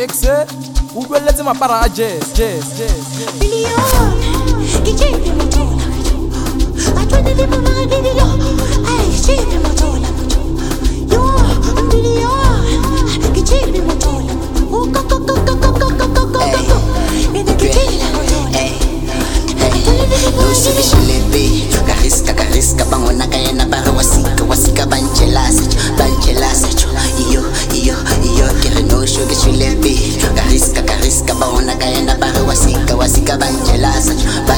Exe, ukweleze mapara jazz. Karisca bangona kaya na para wasika banjelasa iyo kere no show ke shulebe karisca bangona kaya na para wasika banjelasa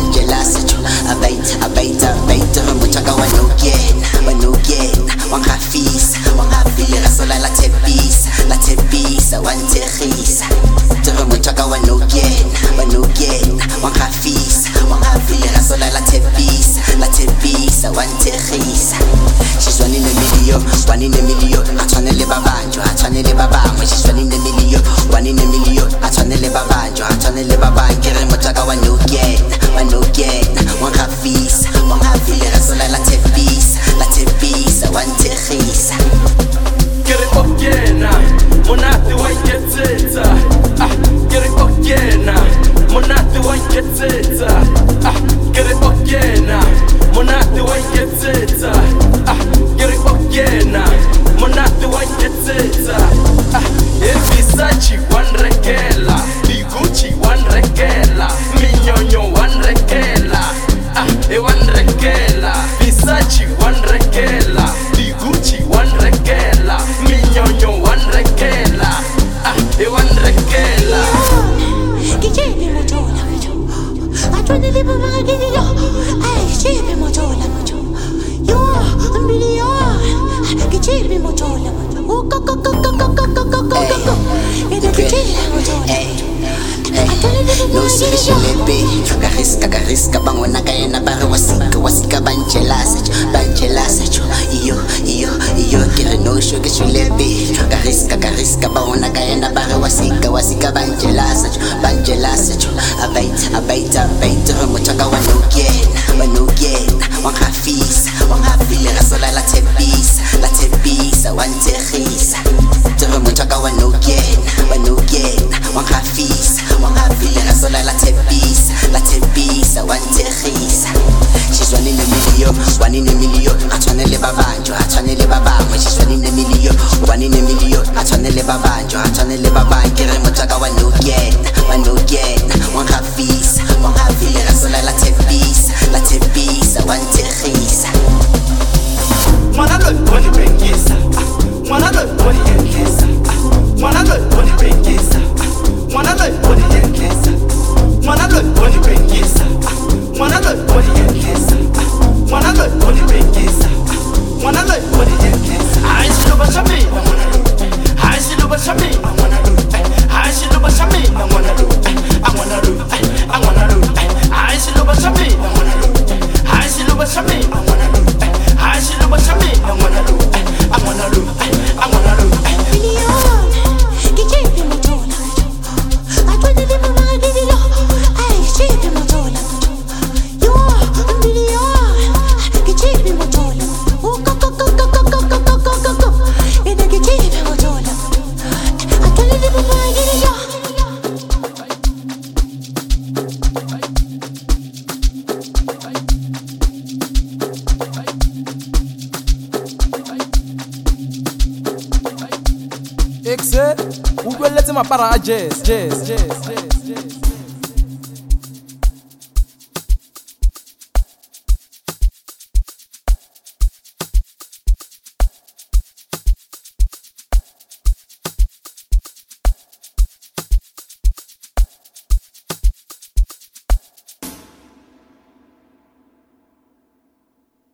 abaita mutaka wanogena wangafisa rasola la tepisa wanterisa tere mutaka wanogena wangafisa rasola la tepisa wanterisa. She's one in a million, I tryna live a banjo, I tryna live a banjo. She's one in a million, I tryna live a banjo, I tryna live a banjo. Kere mutaka wanogena wangafisa rasola la tepisa wanterisa. Kere ogena monate wangetsetsa kere ogena monate wangetsetsa kere ogena monate wangetsetsa kere ogena monate wangetsetsa Versace wanrekela Gucci wanrekela Minyonyo wanrekela wanrekela Versace wanrekela Gucci wanrekela Minyonyo wanrekela wanrekela Kichipi motola atwene lipo magidilo kichipi motola yo mbilio kichipi motola No sibishilebe karisca bangona kaya na para wasika banjelasa iyo kere no show ke shulebe karisca bangona kaya na para wasika banjelasa abaita mutaka wanogena wangafisa rasola la tepisa wanterisa tere mutaka wanogena wangafisa rasola la tepisa wanterisa. She's one in a million, I tryna live a banjo, I tryna live a banjo. She's one in a million, I tryna live a banjo, I tryna live a banjo. Kere mutaka wanogena wangafisa rasola la tepisa wanterisa. Mwana lo wani bengisa mwana lo wani yenkisa mwana lo wani bengisa mwana lo wani yenkisa mwana lo wani bengisa mwana lo wani yenkisa mwana lo wani bengisa mwana lo wani yenkisa aishi bashamina mwana lo aishi bashamina mwana lo aishi bashamina mwana lo mwana lo aishi bashamina mwana lo aishi bashamina mwana lo aishi bashamina mwana lo mwana lo kichipi motola atwene lipo magidilo kichipi motola yo mbilio kichipi motola kichipi motola atwene lipo magidilo. Exe, ukweleze mapara jazz.